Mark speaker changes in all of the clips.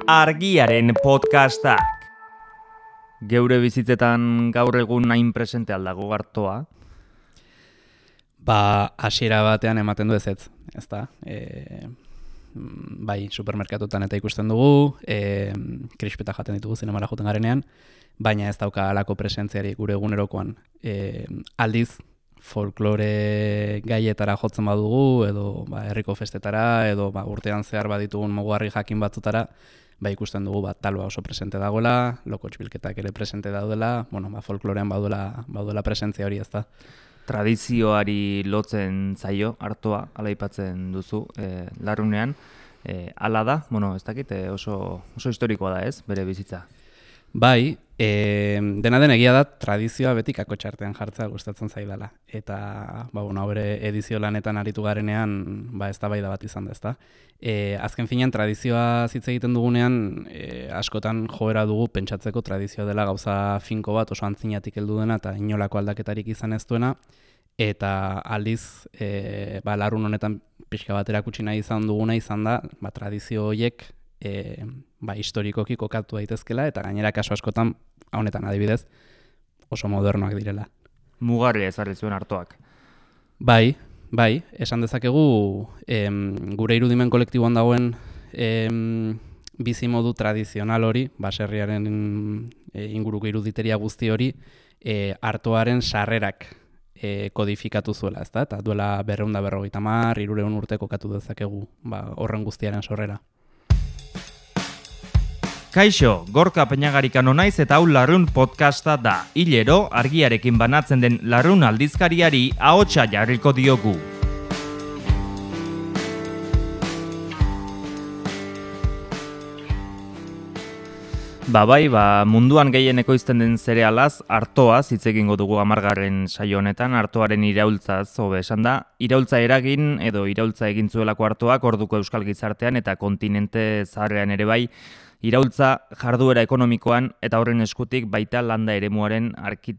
Speaker 1: Argiaren podcastak. Geure bizitzetan gaur egun hain presente aldago artoa?
Speaker 2: Hasiera batean ematen du ezetz, ezta? Bai, supermerkatutan eta ikusten dugu, krispeta jaten ditugu zinemara joten garenean, baina ez dauka halako presentziari gure egunerokoan. Aldiz, folklore gaietara jotzen badugu, edo herriko festetara, edo urtean zehar baditugun mugarri jakin batzutara, ikusten dugu talua oso presente dagoela, lokotx bilketak ere presente daudela, folklorean baudela presentzia hori, ezta?
Speaker 1: Tradizioari lotzen zaio artoa, ala aipatzen duzu, larrunean. Hala da, ez dakit, oso historikoa da ez, bere bizitza.
Speaker 2: Bai, dena den egia da tradizioa beti kakotxartean jartzea gustatzen zaidala. Eta, bere edizio lanetan aritu garenean, eztabaida bat izan da, ezta. Azken finean, tradizioa hitz egiten dugunean, askotan joera dugu pentsatzeko tradizioa dela gauza finko bat, oso antzinatik heldu dena eta inolako aldaketarik izan ez duena. Eta aldiz, larrun honetan pixka bat erakutsi nahi izan duguna izan da, tradizio horiek historikoki kokatu daitezkela eta gainera kasu askotan, honetan adibidez, oso modernoak direla.
Speaker 1: Mugarria ezarri zuen artoak.
Speaker 2: Bai, esan dezakegu gure irudimen kolektiboan dagoen bizimodu tradizional hori, baserriaren inguruko iruditeria guzti hori, artoaren sarrerak kodifikatu zuela, ezta? Eta duela 250, 300 urte kokatu dezakegu horren guztiaren sorrera.
Speaker 1: Kaixo, Gorka Peñagarikano naiz eta hau Larrun podcasta da. Hilero, argiarekin banatzen den Larrun aldizkariari ahotsa jarriko diogu. Munduan gehien ekoizten den zerealaz, artoaz hitz egingo dugu 10. saio honetan, artoaren iraultzaz, hobe esan da, iraultza eragin edo iraultza egin zuelako artoak orduko euskal gizartean eta kontinente zaharrean ere bai, iraultza jarduera ekonomikoan eta horren eskutik baita landa eremuaren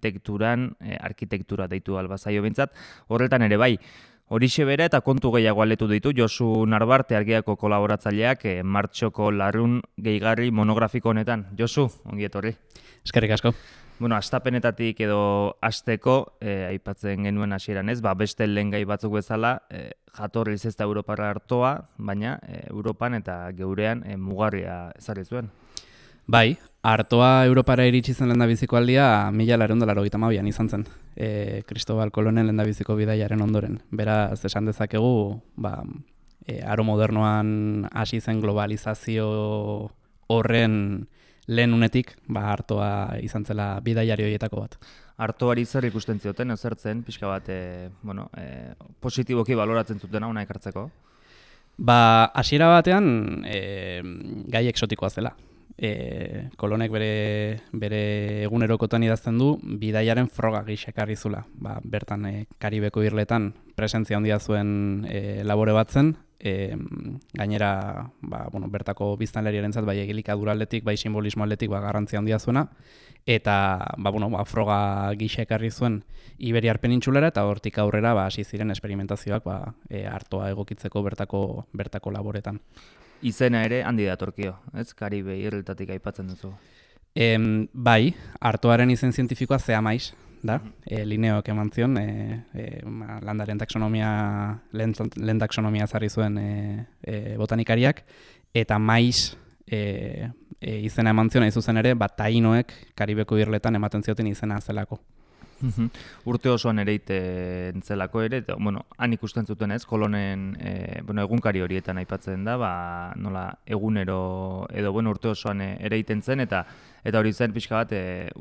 Speaker 1: arkitektura deitu albazaio bintzat, horretan ere bai. Horixe bere eta kontu gehiago aletu ditu Josu Narbarte Argiako kolaboratzaileak martxoko Larrun gehigarri monografiko honetan. Josu, ongi etorri.
Speaker 2: Eskerrik asko.
Speaker 1: Hastapenetatik edo hasteko aipatzen genuen hasieran ez, beste lehengai batzuk bezala, jatorriz ez da Europarra artoa, baina Europan eta geurean mugarria ezarri zuen.
Speaker 2: Bai, artoa Europara iritsi zen lehendabiziko aldia 1882an izan zen. Cristobal Colonen lehendabiziko bidaiaren ondoren. Beraz, esan dezakegu, aro modernoan hasi zen globalizazio horren lehen unetik, artoa izan zela bidaiari horietako bat.
Speaker 1: Artoari zer ikusten zioten, ezertzen, pixka bat, positiboki baloratzen zuten hona ekartzeko?
Speaker 2: Hasiera batean, gai eksotikoa zela. Kolonek bere egunerokotan idazten du bidaiaren froga gisa ekarri zula. Bertan Karibeko irletan presentzia handia zuen labore bat zen, gainera bertako biztanleriarentzat bai egilikadura aldetik, bai simbolismo aldetik garrantzia handia zuena, eta froga gisa ekarri zuen Iberiar penintsulara eta hortik aurrera hasi ziren esperimentazioak artoa egokitzeko bertako laboretan.
Speaker 1: Izena ere handi datorkio, ez? Karibe irletatik aipatzen duzu.
Speaker 2: Bai, artoaren izen zientifikoa zeamaiz, da? Linneok eman zion, landaren taxonomia, lehen taxonomia ezarri zuen botanikariak, eta maiz izena eman zion, zuzen ere, tainoek Karibeko irletan ematen zioten izena zelako.
Speaker 1: Urte osoan ereiten zelako ere, han ikusten zuten ez, Kolonen egunkari horietan aipatzen da, nola egunero edo urte osoan ereiten zen, eta hori zen pixka bat,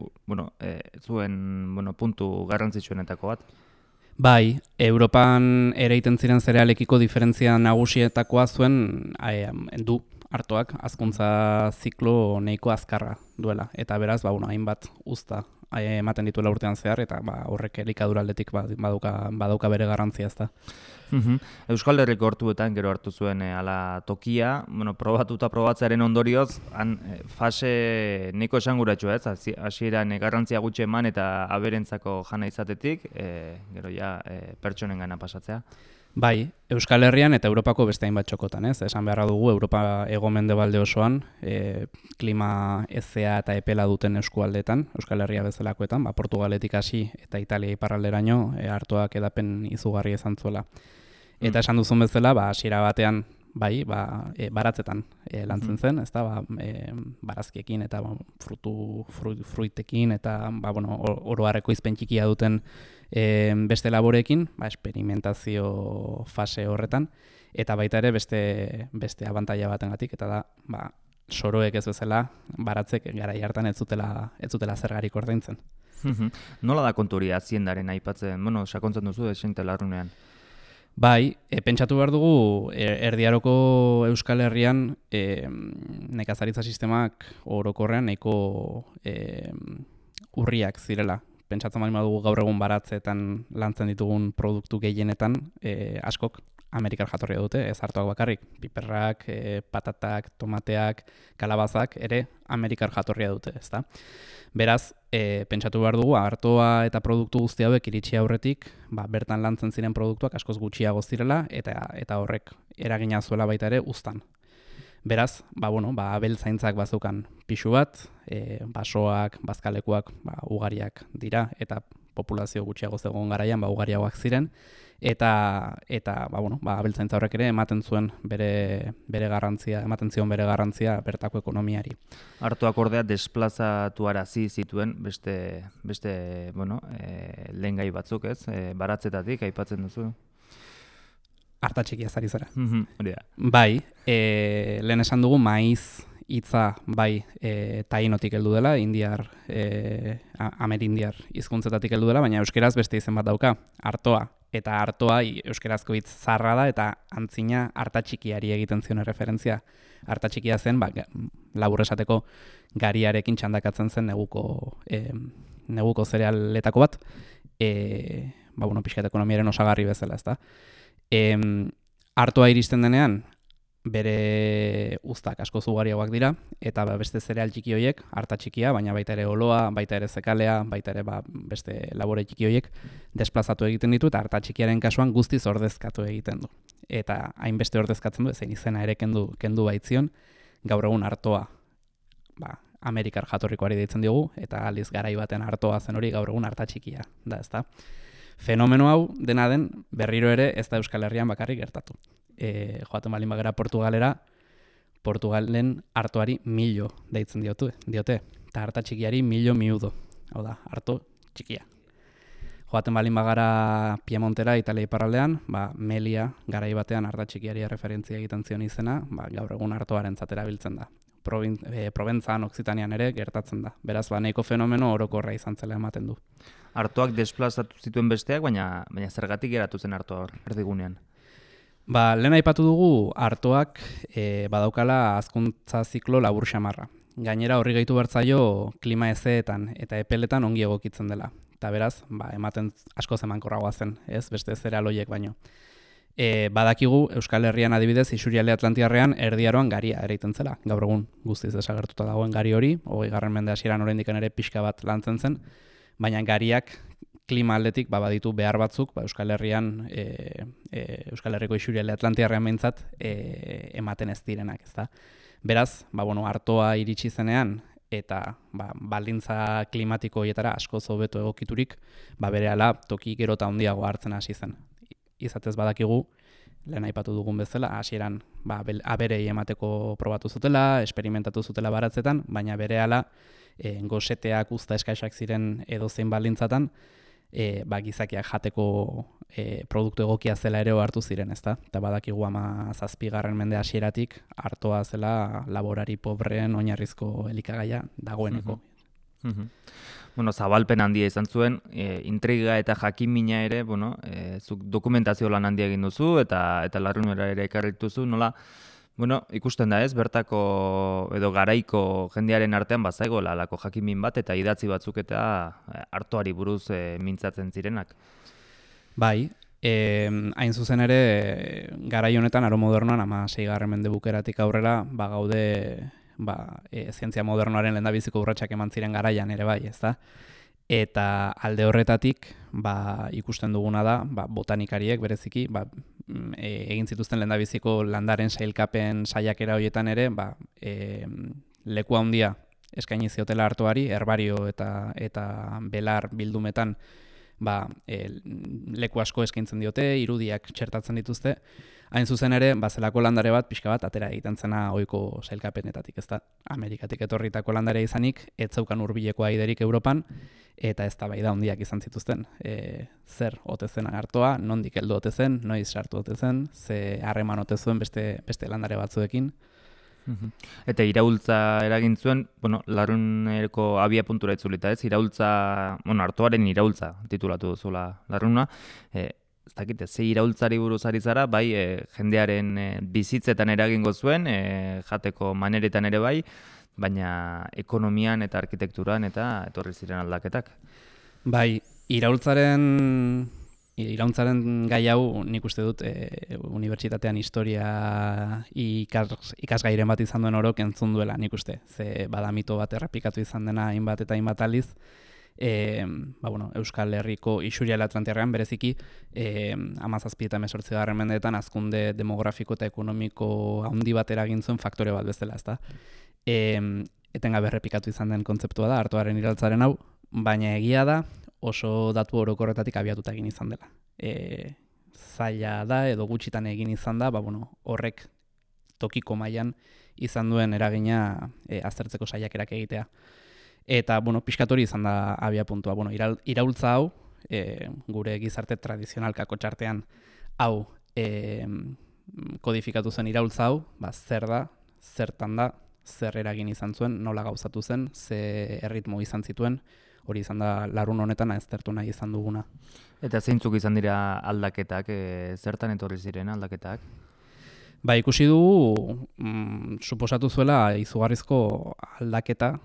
Speaker 1: zuen puntu garrantzitsuenetako bat.
Speaker 2: Bai, Europan ereiten ziren zerealekiko diferentzia nagusietakoa zuen du artoak hazkuntza ziklo nahiko azkarra duela, eta beraz, hainbat uzta ematen dituela urtean zehar, eta horrek elikadura aldetik badauka bere garrantzia, ezta.
Speaker 1: Euskal Herriko hortuetan gero hartu zuen ala tokia, probatzearen ondorioz, fase nahiko esanguratsua ez, hasieran garrantzia gutxi eman eta aberentzako jana izatetik, gero pertsonen gana pasatzea.
Speaker 2: Bai, Euskal Herrian eta Europako beste hainbat txokotan, ez? Esan beharra dugu Europa hego-mendebalde osoan, klima hezea eta epela duten eskualdeetan, Euskal Herria bezalakoetan, Portugaletik hasi eta Italia iparralderaino artoak edapen izugarri izan zuela. Eta esan duzun bezala, hasiera batean bai, baratzetan lantzen zen, ezta? Barazkiekin eta fruitekin eta oro harreko izpen txikia duten beste laboreekin, esperimentazio fase horretan, eta baita ere beste abantaila batengatik, eta da, soroek ez bezala, baratzek garai hartan ez zutela zergarik ordaintzen.
Speaker 1: Nola da kontu hori haziendaren aipatzen, sakontzen duzu esente larrunean?
Speaker 2: Bai, pentsatu behar dugu, Erdi Aroko Euskal Herrian nekazaritza sistemak orokorrean nahiko urriak zirela. Pentsatzen bali dugu gaur egun baratzeetan lantzen ditugun produktu gehienetan askok Amerikar jatorria dute, ez artoak bakarrik. Piperrak, patatak, tomateak, kalabazak ere Amerikar jatorria dute, ezta? Beraz, pentsatu behar dugu, artoa eta produktu guzti hauek iritsi aurretik, bertan lantzen ziren produktuak askoz gutxiago zirela eta horrek eragina zuela baita ere uztan. Beraz, abeltzaintzak bazukan pixu bat, basoak, bazkalekuak ugariak dira eta populazio gutxiago zegoen garaian ugariagoak ziren eta abeltzaintza horrek ere ematen zuen bere garrantzia, ematen zion bere garrantzia bertako ekonomiari.
Speaker 1: Artoak ordea desplazatuarazi zituen beste lehengai batzuk, ez? Baratzetatik aipatzen duzu.
Speaker 2: Arta txikia zari zara.
Speaker 1: Hori da.
Speaker 2: Bai, lehen esan dugu maiz hitza tainotik heldu dela, amerindiar hizkuntzetatik heldu dela, baina euskeraz beste izen bat dauka, artoa. Eta artoa euskerazko hitz zaharra da eta antzina arta txikiari egiten zion referentzia. Arta txikia zen, labur esateko gariarekin txandakatzen zen neguko zerealetako bat, pixkat ekonomiaren osagarri bezala, ezta. Artoa iristen denean, bere uztak asko ugariagoak dira, eta beste zereal txiki horiek, arta txikia, baina baita ere oloa, baita ere zekalea, baita ere beste labore txiki horiek desplazatu egiten ditu, eta arta txikiaren kasuan guztiz ordezkatu egiten du. Eta hainbeste ordezkatzen du, ezein izena ere kendu baitzion, gaur egun artoa Amerikar jatorrikoari deitzen diogu, eta aliz garai baten artoa zen hori gaur egun arta txikia da, ezta? Fenomeno hau dena den berriro ere ez da Euskal Herrian bakarrik gertatu. Joaten balin bagera Portugalera, Portugalen artoari millo deitzen diote, eta arta txikiari millo miudo, hau da, arto txikia. Joaten balin bagara Piemontera, Italia iparraldean, Melia garai batean arta txikiari referentzia egiten zion izena, gaur egun artoaren zatera biltzen da. Proventzan, Okzitanian ere gertatzen da. Beraz, nahiko fenomeno orokorra izan zela ematen du.
Speaker 1: Artoak desplazatu zituen besteak, baina zergatik geratu zen artoa erdigunean?
Speaker 2: Lehen aipatu dugu artoak badaukala hazkuntza ziklo labur xamarra. Gainera horri gehitu bertzaio klima hezeetan eta epeletan ongi egokitzen dela. Eta beraz, ematen asko zemankorragoa zen, ez beste zerealoiek baino. Badakigu Euskal Herrian adibidez Isurialde Atlantiarrean Erdi Aroan garia ereiten zela. Gaur egun guztiz desagertuta dagoen gari hori, 20. mende hasieran oraindik ere pixka bat lantzen zen, baina gariak klima aldetik baditu behar batzuk, Euskal Herrian Euskal Herriko Isurialde Atlantiarrean behintzat ematen ez direnak, ezta. Beraz, artoa iritsi zenean eta baldintza klimatiko horietara asko hobeto egokiturik, berehala toki gero eta handiago hartzen hasi zen. Izatez badakigu, lehen aipatu dugun bezala, hasieran aberei emateko probatu zutela, esperimentatu zutela baratzetan, baina berehala goseteak uzta eskaisak ziren edozein baldintzatan, gizakiak jateko produktu egokia zela ere hartu ziren, ezta? Eta badakigu 17. mende hasieratik artoa zela laborari pobreen oinarrizko elikagaia dagoeneko.
Speaker 1: Zabalpen handia izan zuen, intriga eta jakimina ere, zuk dokumentazio lan handia egin duzu eta larrunera ere ekarrituzu, nola, ikusten da ez, bertako edo garaiko jendearen artean bazaigoela alako jakimin bat eta idatzi batzuk eta artoari buruz mintzatzen zirenak.
Speaker 2: Bai, hain zuzen ere, garai honetan aro modernoan 16. mende bukeratik aurrera, gaude zientzia modernoaren lehendabiziko urratsak eman ziren garaian ere bai, ezta? Eta alde horretatik ikusten duguna da botanikariek bereziki egin zituzten lehendabiziko landaren sailkapen saiakera horietan ere leku handia eskaini ziotela artoari, herbario eta belar bildumetan leku asko eskaintzen diote, irudiak txertatzen dituzte. Hain zuzen ere, zelako landare bat, pixka bat, atera egiten zena ohiko sailkapenetatik, ezta? Amerikatik etorritako landare izanik, ez zeukan hurbileko aiderik Europan, eta eztabaida handiak izan zituzten. Zer ote zen artoa, nondik heldu ote zen, noiz sartu ote zen, ze harreman ote zuen beste landare batzuekin.
Speaker 1: Eta iraultza eragin zuen, laruneko abia puntura itzulita ez, artoaren iraultza titulatu duzula larruna, ez dakite, ze iraultzari buruz ari zara, bai jendearen bizitzetan eragingo zuen, jateko maneretan ere bai, baina ekonomian eta arkitekturan eta etorri ziren aldaketak.
Speaker 2: Bai, iraultzaren gai hau nik uste dut unibertsitatean historia ikasgairen bat izan duen orok entzun duela nik uste. Ze mito bat errepikatu izan dena hainbat eta hainbat aldiz. Euskal Herriko isuriala Atlantiarrean bereziki 17 eta 18 mendeetan hazkunde demografiko eta ekonomiko handi bat eragin zuen faktore bat bezala, ezta. Etengabe errepikatu izan den kontzeptua da artoaren iraultzaren hau, baina egia da oso datu orokorretatik abiatuta egin izan dela. Zaila da edo gutxitan egin izan da, horrek tokiko mailan izan duen eragina aztertzeko saiakerak egitea. Eta, pixkat hori izan da abia puntua. Iraultza hau, gure gizarte tradizional kakotxartean hau kodifikatu zen iraultza hau, zer da, zertan da, zer eragin izan zuen, nola gauzatu zen, ze erritmo izan zituen, hori izan da larun honetan aztertu nahi izan duguna.
Speaker 1: Eta zeintzuk izan dira aldaketak, zertan etorri ziren aldaketak?
Speaker 2: Ikusi dugu, suposatu zuela izugarrizko aldaketa,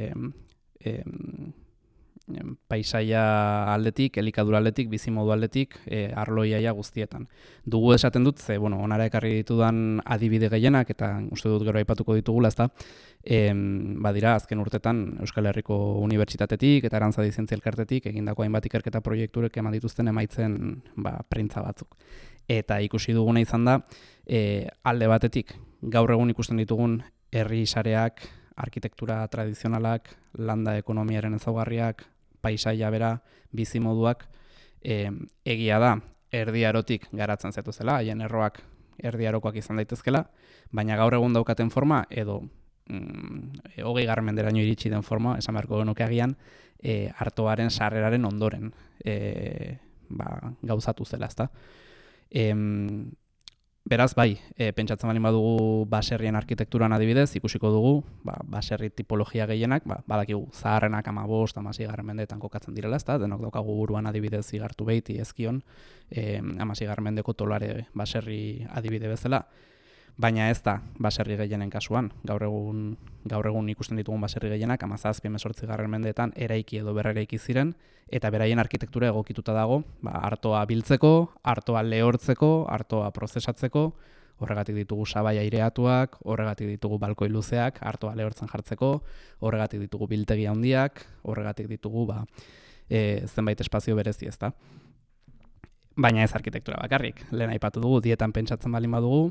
Speaker 2: paisaia aldetik, elikadura aldetik, bizimodu aldetik, arloiaia guztietan. Dugu esaten dut, ze, onara ekarri ditudan adibide gehienak, eta uste dut gero aipatuko ditugula, ezta, badira, azken urtetan Euskal Herriko Unibertsitatetik eta Arantzadi Zientzia Elkartetik egindako hainbat ikerketa proiekturek eman dituzten emaitzen printza batzuk. Eta ikusi duguna izan da, alde batetik, gaur egun ikusten ditugun herri sareak, arkitektura tradizionalak, landa ekonomiaren ezaugarriak, paisaia bera, bizimoduak, egia da, erdi arotik garatzen zetuzela, haien erroak erdi arokoak izan daitezkela, baina gaur egun daukaten forma, edo 20. menderaino iritsi den forma, esan beharko genuke agian, artoaren sarreraren ondoren gauzatu zela, ezta. Beraz, pentsatzen baldin badugu baserrien arkitekturan adibidez, ikusiko dugu, baserri tipologia gehienak, badakigu zaharrenak 15-16 mendeetan kokatzen direla, ezta, denok daukagu buruan adibidez Igartu Beiti, Ezkion, 16 mendeko Tolare baserri adibide bezala, baina ez da baserri gehienen kasuan. Gaur egun ikusten ditugun baserri gehienak 17-18 mendeetan eraiki edo berreraiki ziren, eta beraien arkitektura egokituta dago, artoa biltzeko, artoa lehortzeko, artoa prozesatzeko, horregatik ditugu sabai aireatuak, horregatik ditugu balkoi luzeak, artoa lehortzen jartzeko, horregatik ditugu biltegi handiak, horregatik ditugu zenbait espazio berezi, ezta. Baina ez arkitektura bakarrik. Lehen aipatu dugu, dietan pentsatzen baldin badugu,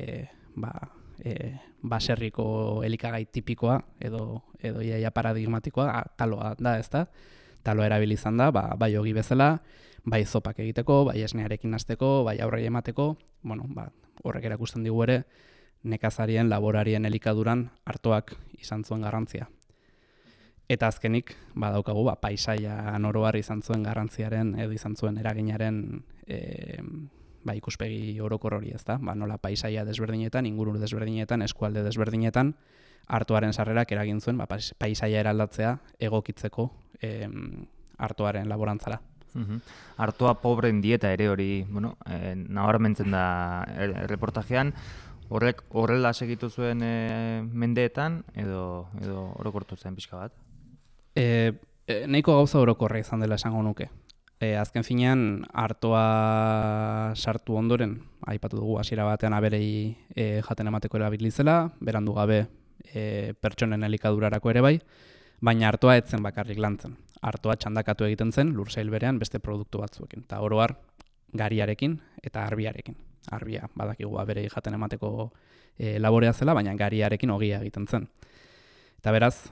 Speaker 2: baserriko elikagai tipikoa edo iaia paradigmatikoa taloa da, ezta? Taloa erabili izan da, bai ogi bezala, bai zopak egiteko, bai esnearekin hasteko, bai aurrei emateko, horrek erakusten digu ere nekazarien, laborarien elikaduran artoak izan zuen garrantzia. Eta azkenik, badaukagu, paisaia oroar izan zuen garrantziaren edo izan zuen eraginaren ikuspegi orokor hori, ezta? Nola paisaia desberdinetan, inguru desberdinetan, eskualde desberdinetan, artoaren sarrerak eragin zuen, paisaia eraldatzea egokitzeko artoaren laborantzara.
Speaker 1: Artoa pobren dieta ere hori, nabarmentzen da reportajean, horrek horrela segitu zuen mendeetan edo orokortu zen pixka bat?
Speaker 2: Nahiko gauza orokorra izan dela esango nuke. Azken finean, artoa sartu ondoren, aipatu dugu hasiera batean aberei jaten emateko erabilizela, berandu gabe pertsonen elikadurarako ere bai, baina artoa etzen bakarrik lantzen. artoa txandakatu egiten zen lursail berean beste produktu batzuekin. Eta oro har gariarekin eta arbiarekin. Arbia badakigu abere jaten emateko laborea zela, baina gariarekin ogia egiten zen. Eta beraz,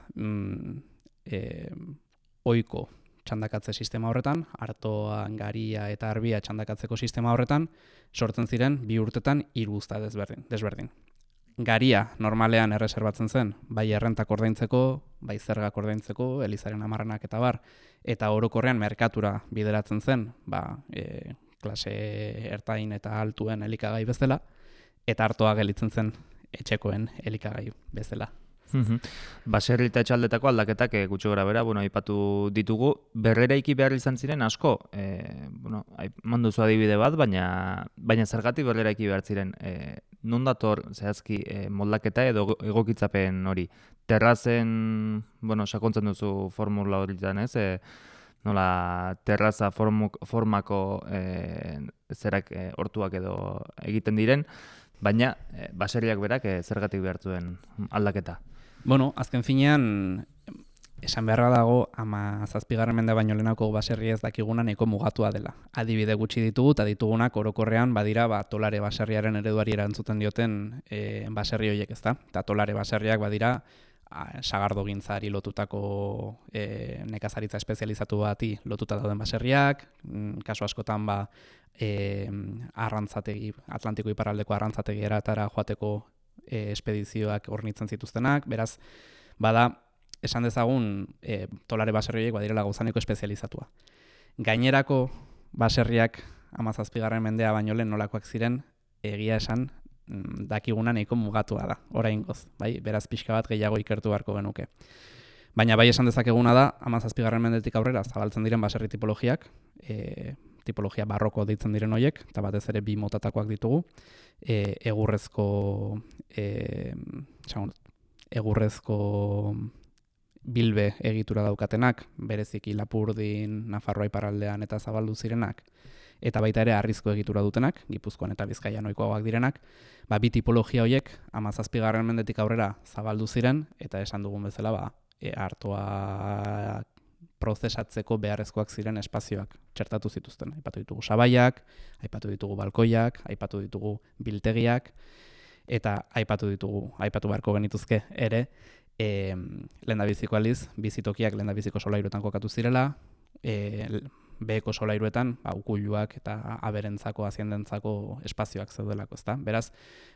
Speaker 2: ohiko txandakatze sistema horretan, artoa, garia eta arbia txandakatzeko sistema horretan, sortzen ziren 2 urtetan 3 uzta desberdin. Garia normalean erreserbatzen zen, bai errentak ordaintzeko, bai zergak ordaintzeko, elizaren amarrenak eta bar, eta orokorrean merkatura bideratzen zen, klase ertain eta altuen elikagai bezala, eta artoa gelitzen zen etxekoen elikagai bezala.
Speaker 1: Baserri eta etxaldetako aldaketak gutxi gora bera, aipatu ditugu, berreraiki behar izan ziren asko, manduzu adibide bat, baina zergatik berreraiki behar ziren, non dator zehazki moldaketa edo egokitzapen hori? Terrazen, sakontzen duzu formula horietan, ez? Nola terraza formako zerak hortuak edo egiten diren, baina baserriak berak zergatik behar zuen aldaketa?
Speaker 2: Azken finean, esan beharra dago, 17. mende baino lehenako baserri ez dakiguna nahiko mugatua dela. Adibide gutxi ditugu, eta ditugunak orokorrean badira tolare baserriaren ereduari erantzuten dioten baserri horiek, ezta? Eta tolare baserriak badira sagardogintzari lotutako nekazaritza espezializatu bati lotuta dauden baserriak, kasu askotan arrantzategi, Atlantiko iparraldeko arrantzategi eratara joateko espedizioak hornitzen zituztenak, beraz, esan dezagun tolare baserri horiek badirela gauzaneko espezializatua. Gainerako baserriak 17. mendea baino lehen nolakoak ziren, egia esan, dakiguna nahiko mugatua da, oraingoz, bai? Beraz pixka bat gehiago ikertu beharko genuke. Baina bai esan dezakeguna da, 17. mendetik aurrera zabaltzen diren baserri tipologiak, tipologia barroko deitzen diren horiek, eta batez ere 2 motatakoak ditugu, egurrezko bilbe egitura daukatenak, bereziki Lapurdin, Nafarroa iparraldean eta zabaldu zirenak, eta baita ere harrizko egitura dutenak, Gipuzkoan eta Bizkaian ohikoagoak direnak, 2 tipologia horiek 17. mendetik aurrera zabaldu ziren, eta esan dugun bezala artoa prozesatzeko beharrezkoak ziren espazioak txertatu zituzten. Aipatu ditugu sabaiak, aipatu ditugu balkoiak, aipatu ditugu biltegiak, eta aipatu beharko genituzke ere, lehendabiziko aldiz, bizitokiak lehendabiziko solairuetan kokatu zirela, beheko solairuetan, ukuluak eta aberentzako, aziendentzako espazioak zeudelako, ezta? Beraz,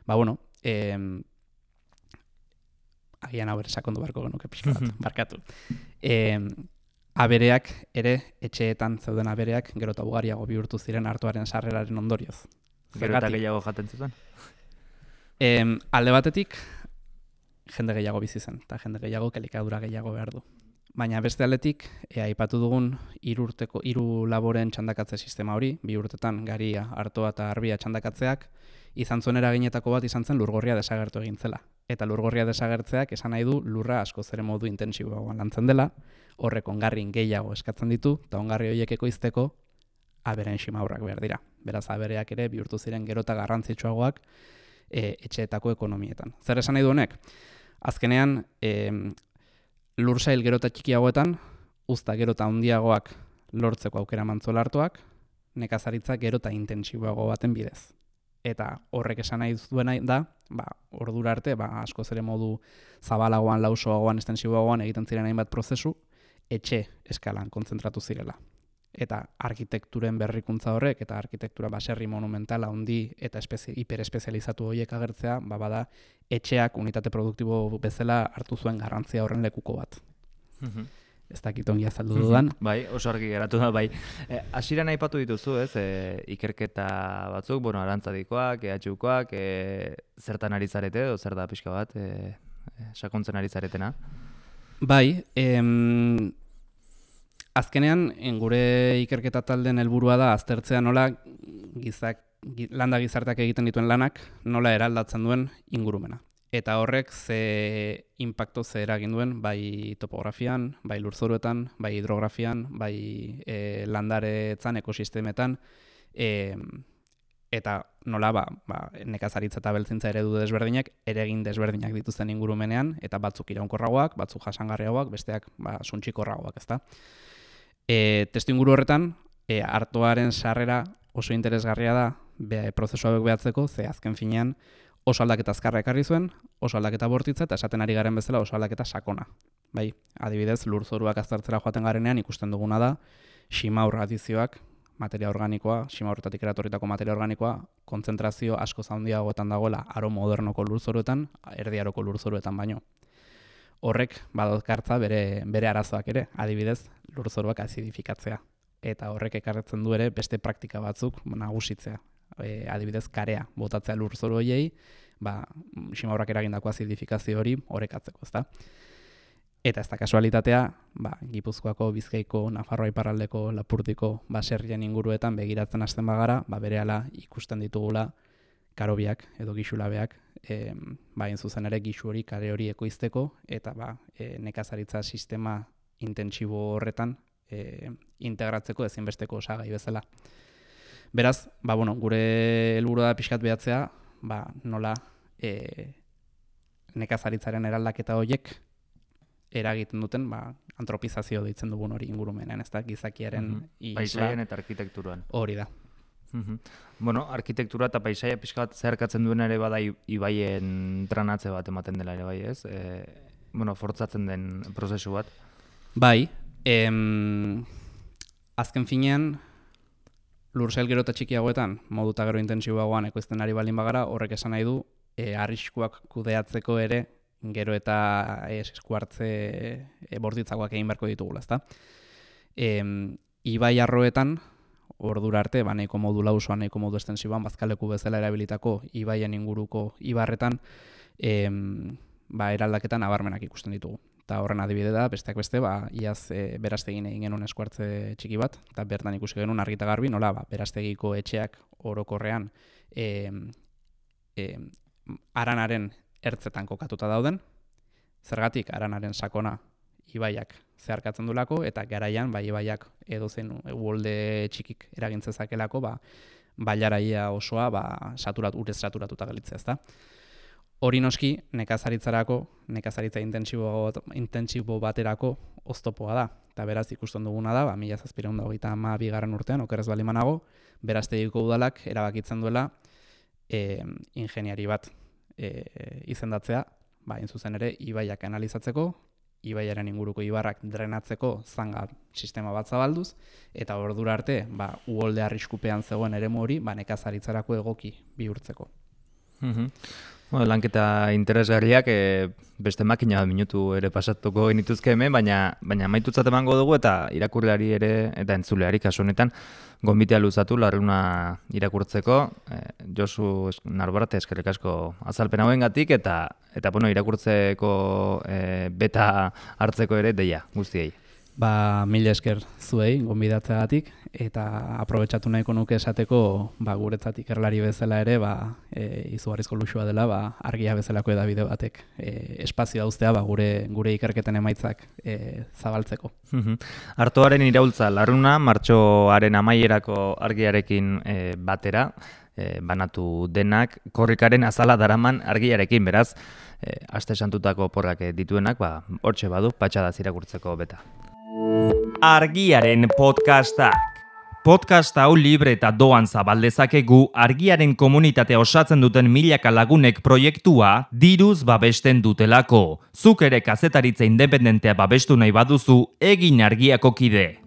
Speaker 2: agian hau ere sakondu beharko genuke pixka bat, barkatu. Abereak ere, etxeetan zeuden abereak, gero eta ugariago bihurtu ziren artoaren sarreraren ondorioz.
Speaker 1: Gero eta gehiago jaten zuten?
Speaker 2: Alde batetik, jende gehiago bizi zen, eta jende gehiago elikadura gehiago behar du. Baina beste aldetik, aipatu dugun 3 laboren txandakatze sistema hori, 2 urtetan garia, artoa eta arbia txandakatzeak, izan zuen eraginetako bat izan zen lurgorria desagertu egin zela. Eta lurgorria desagertzeak esan nahi du lurra askoz ere modu intentsiboagoan lantzen dela, horrek ongarrin gehiago eskatzen ditu, eta ongarri horiek ekoizteko aberen simaurrak behar dira. Beraz, abereak ere bihurtu ziren gero eta garrantzitsuagoak etxeetako ekonomietan. Zer esan nahi du honek? Azkenean, lursail gero eta txikiagoetan, uzta gero eta handiagoak lortzeko aukera mantzuela hartuak, nekazaritza gero eta intentsiboago baten bidez. Eta horrek esan nahi duena da, ordura arte, askoz ere modu zabalagoan, lausoagoan, estensiboagoan egiten ziren hainbat prozesu, etxe eskalan kontzentratu zirela. Eta arkitekturen berrikuntza horrek, eta arkitektura baserri monumentala handi eta hiperespezializatu horiek agertzea, bada etxeak unitate produktibo bezala hartu zuen garrantzia horren lekuko bat. Ez dakit ongi azaldu dudan.
Speaker 1: Bai, oso argi geratu da, bai. Hasieran aipatu dituzu, ez, ikerketa batzuk, arantzadikoak, EHUkoak, zertan ari zarete, edo zer da pixka bat, sakontzen ari zaretena?
Speaker 2: Bai, azkenean, gure ikerketa taldeen helburua da aztertzea nola landa gizarteak egiten dituen lanak nola eraldatzen duen ingurumena. Eta horrek ze impacto ze eragin duen, bai topografian, bai lurzoruetan, bai hidrografian, bai landaretzan, ekosistemetan, eta nola nekazaritza eta beltzintza eredu desberdinak, eragin desberdinak dituzten ingurumenean, eta batzuk iraunkorragoak, batzuk jasangarriagoak, besteak suntsikorragoak, ezta? Testu inguru horretan, artoaren sarrera oso interesgarria da prozesu hauek behatzeko, ze azken finean oso aldaketa azkarra ekarri zuen, oso aldaketa bortitza eta esaten ari garen bezala oso aldaketa sakona. Bai, adibidez, lurzoruak aztertzera joaten garenean ikusten duguna da, ximaur adizioak, materia organikoa, ximaurretatik eratorritako materia organikoa, kontzentrazio asko handiagoetan dagoela aro modernoko lurzoruetan, erdi aroko lurzoruetan baino. Horrek badaukartza bere arazoak ere, adibidez, lurzoruak azidifikatzea. Eta horrek ekartzen du ere beste praktika batzuk nagusitzea. Adibidez, karea botatzea lurzoru horiei, ximaurrak eragindako azidifikazio hori orekatzeko, ezta? Eta ez da kasualitatea, Gipuzkoako, Bizkaiko, Nafarroa iparraldeko, Lapurdiko baserrien inguruetan begiratzen hasten bagara, berehala ikusten ditugula karobiak edo gixulabeak, hain zuzen ere gixu hori, kare hori ekoizteko, eta nekazaritza sistema intentsibo horretan integratzeko ezinbesteko osagai bezala. Beraz, gure helburua da pixkat behatzea, nola nekazaritzaren eraldaketa horiek eragiten duten, antropizazio deitzen dugun hori ingurumenean, ez da, gizakiaren
Speaker 1: paisaian eta arkitekturan.
Speaker 2: Hori da.
Speaker 1: Arkitektura eta paisaia pixka bat zeharkatzen duena ere bada ibaien tranatze bat ematen dela ere bai, ez? Fortzatzen den prozesu bat.
Speaker 2: Bai, azken finean, lursail gero eta txikiagoetan, modu eta gero intentsiboagoan ekoizten ari balin bagara, horrek esan nahi du, arriskuak kudeatzeko ere, gero eta eskuartze bortitzakoak egin beharko ditugula, ezta? Ibai arroetan, ordura arte, nahiko modu lausoan, nahiko modu estensiboan, bazkaleku bezala erabilitako ibaien inguruko ibarretan, eraldaketan nabarmenak ikusten ditugu. Eta horren adibide da, besteak beste, iaz beraztegin egin genuen eskuartze txiki bat, eta bertan ikusi genuen argi eta garbi, nola, beraztegiko etxeak orokorrean aranaren ertzetan kokatuta dauden, zergatik aranaren sakona ibaiak zeharkatzen dulako, eta garaian, ibaiak edozein uholde txikik eragintzezakelako, bailaraia osoa, urez saturatuta gelitzea, ezta? Hori noski, nekazaritza intentsibo baterako oztopoa da. Eta beraz ikusten duguna da, 1722 urtean, okerrez balimanago, beraztegiko udalak erabakitzen duela ingeniari bat izendatzea, hain zuzen ere, ibaiak analizatzeko, ibaiaren inguruko ibarrak drenatzeko zanga sistema bat zabalduz, eta ordura arte, uholde arriskupean zegoen eremu hori, nekazaritzarako egoki bihurtzeko.
Speaker 1: Lanketa interesgarriak beste makina bat minutu ere pasatuko genituzke hemen, baina maitutzat emango dugu eta irakurleari ere eta entzuleari kasu honetan gonbitea luzatu larruna irakurtzeko. Josu Narbarate eskerrik asko azalpen hauengatik eta irakurtzeko beta hartzeko ere deia guztiei.
Speaker 2: Mila esker zuei gonbidatzeagatik eta aprobetxatu nahiko nuke esateko guretzat ikerlari bezala ere izugarrizko luxua dela argia bezalako edabide batek espazioa uztea gure ikerketen emaitzak zabaltzeko.
Speaker 1: Artoaren iraultza larruna martxoaren amaierako argiarekin batera banatu denak korrikaren azala daraman argiarekin, beraz aste santutako oporrak dituenak hortxe badu patxadaz irakurtzeko beta. Argiaren podcastak. Podcast hau libre eta doan zabaldezakegu argiaren komunitatea osatzen duten milaka lagunek proiektua diruz babesten dutelako. Zuk ere kazetaritza independentea babestu nahi baduzu, egin argiako kide.